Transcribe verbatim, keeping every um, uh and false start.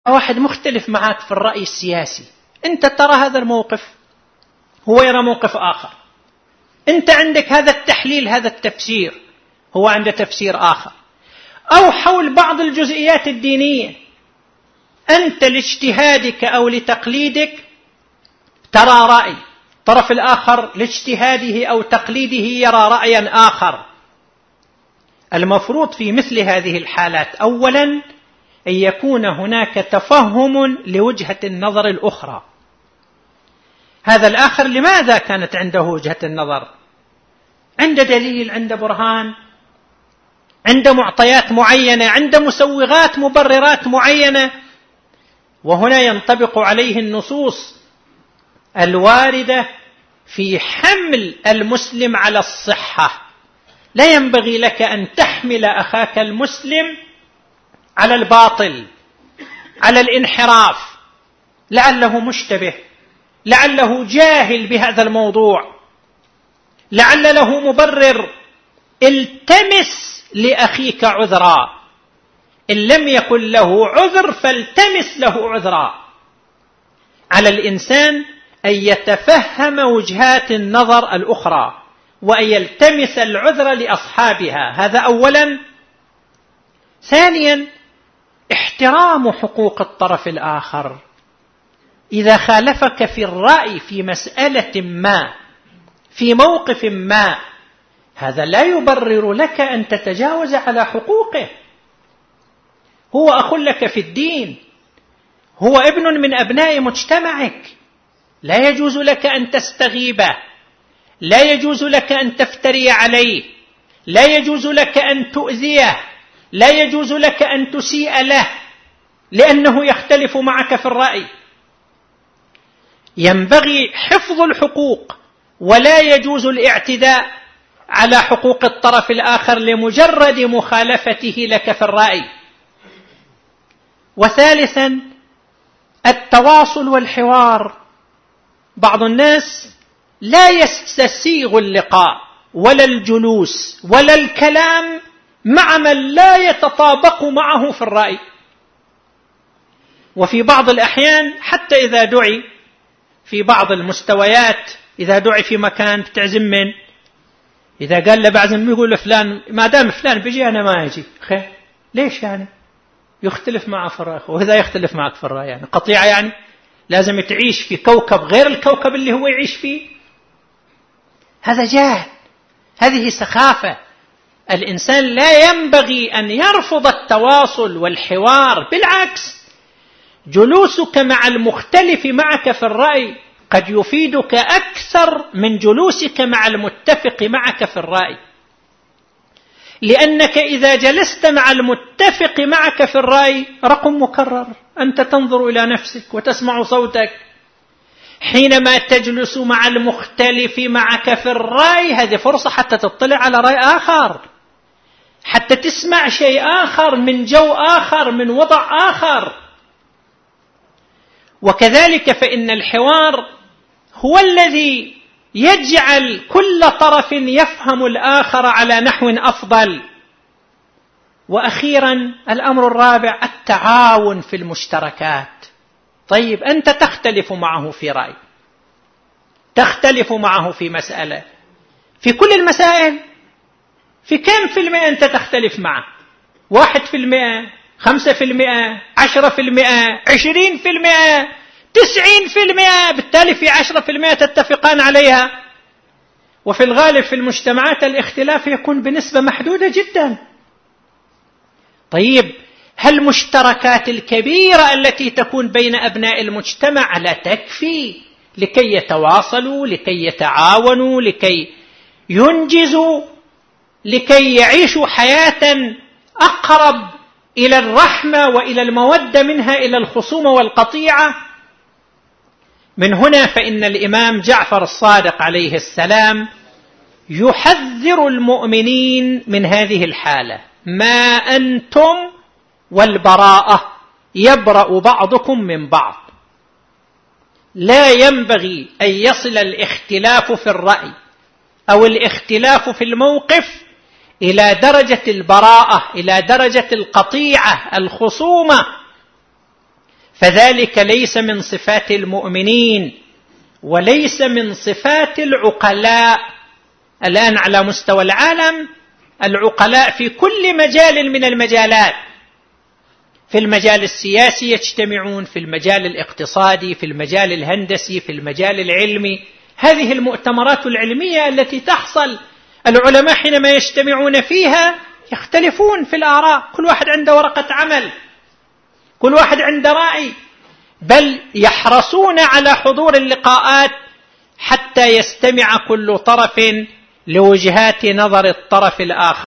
واحد مختلف معك في الرأي السياسي، أنت ترى هذا الموقف، هو يرى موقف آخر، أنت عندك هذا التحليل هذا التفسير، هو عنده تفسير آخر. أو حول بعض الجزئيات الدينية، أنت لاجتهادك أو لتقليدك ترى رأي، الطرف الآخر لاجتهاده أو تقليده يرى رأيا آخر. المفروض في مثل هذه الحالات أولا أن يكون هناك تفهم لوجهة النظر الأخرى. هذا الآخر لماذا كانت عنده وجهة النظر؟ عنده دليل، عنده برهان، عنده معطيات معينة، عنده مسوغات مبررات معينة، وهنا ينطبق عليه النصوص الواردة في حمل المسلم على الصحة. لا ينبغي لك أن تحمل أخاك المسلم على الباطل، على الانحراف، لعله مشتبه، لعله جاهل بهذا الموضوع، لعل له مبرر. التمس لأخيك عذرا، إن لم يكن له عذر فالتمس له عذرا. على الإنسان أن يتفهم وجهات النظر الأخرى وأن يلتمس العذر لأصحابها، هذا أولا. ثانيا احترام حقوق الطرف الآخر. إذا خالفك في الرأي في مسألة ما، في موقف ما، هذا لا يبرر لك أن تتجاوز على حقوقه. هو أخ لك في الدين، هو ابن من أبناء مجتمعك، لا يجوز لك أن تستغيبه، لا يجوز لك أن تفتري عليه، لا يجوز لك أن تؤذيه، لا يجوز لك أن تسيء له لأنه يختلف معك في الرأي. ينبغي حفظ الحقوق، ولا يجوز الاعتداء على حقوق الطرف الآخر لمجرد مخالفته لك في الرأي. وثالثا التواصل والحوار. بعض الناس لا يستسيغ اللقاء ولا الجلوس ولا الكلام مع من لا يتطابق معه في الرأي. وفي بعض الأحيان حتى إذا دعي في بعض المستويات، إذا دعي في مكان بتعزم من، إذا قال له بعزم يقول فلان، ما دام فلان بيجي أنا ما أجي. خير، ليش يعني؟ يختلف معه في الرأي، وإذا يختلف معك في الرأي يعني قطيعة، يعني لازم تعيش في كوكب غير الكوكب اللي هو يعيش فيه. هذا جهل، هذه سخافة. الإنسان لا ينبغي أن يرفض التواصل والحوار، بالعكس، جلوسك مع المختلف معك في الرأي قد يفيدك أكثر من جلوسك مع المتفق معك في الرأي، لأنك إذا جلست مع المتفق معك في الرأي رقم مكرر، أنت تنظر إلى نفسك وتسمع صوتك. حينما تجلس مع المختلف معك في الرأي هذه فرصة حتى تطلع على رأي آخر، حتى تسمع شيء آخر من جو آخر من وضع آخر. وكذلك فإن الحوار هو الذي يجعل كل طرف يفهم الآخر على نحو أفضل. وأخيرا الأمر الرابع التعاون في المشتركات. طيب أنت تختلف معه في رأي، تختلف معه في مسألة، في كل المسائل، في كم في المئة أنت تختلف معه؟ واحد في المئة، خمسة في المئة، عشرة في المئة، عشرين في المئة، تسعين في المئة، بالتالي في عشرة في المئة تتفقان عليها. وفي الغالب في المجتمعات الاختلاف يكون بنسبة محدودة جدا. طيب هل المشتركات الكبيرة التي تكون بين أبناء المجتمع لا تكفي لكي يتواصلوا، لكي يتعاونوا، لكي ينجزوا، لكي يعيشوا حياة أقرب إلى الرحمة وإلى المودة منها إلى الخصومة والقطيعة؟ من هنا فإن الإمام جعفر الصادق عليه السلام يحذر المؤمنين من هذه الحالة: ما أنتم والبراءة، يبرأ بعضكم من بعض. لا ينبغي أن يصل الاختلاف في الرأي أو الاختلاف في الموقف إلى درجة البراءة، إلى درجة القطيعة، الخصومة. فذلك ليس من صفات المؤمنين وليس من صفات العقلاء. الآن على مستوى العالم العقلاء في كل مجال من المجالات، في المجال السياسي يجتمعون، في المجال الاقتصادي، في المجال الهندسي، في المجال العلمي. هذه المؤتمرات العلمية التي تحصل، العلماء حينما يجتمعون فيها يختلفون في الآراء، كل واحد عنده ورقة عمل، كل واحد عنده رأي، بل يحرصون على حضور اللقاءات حتى يستمع كل طرف لوجهات نظر الطرف الآخر.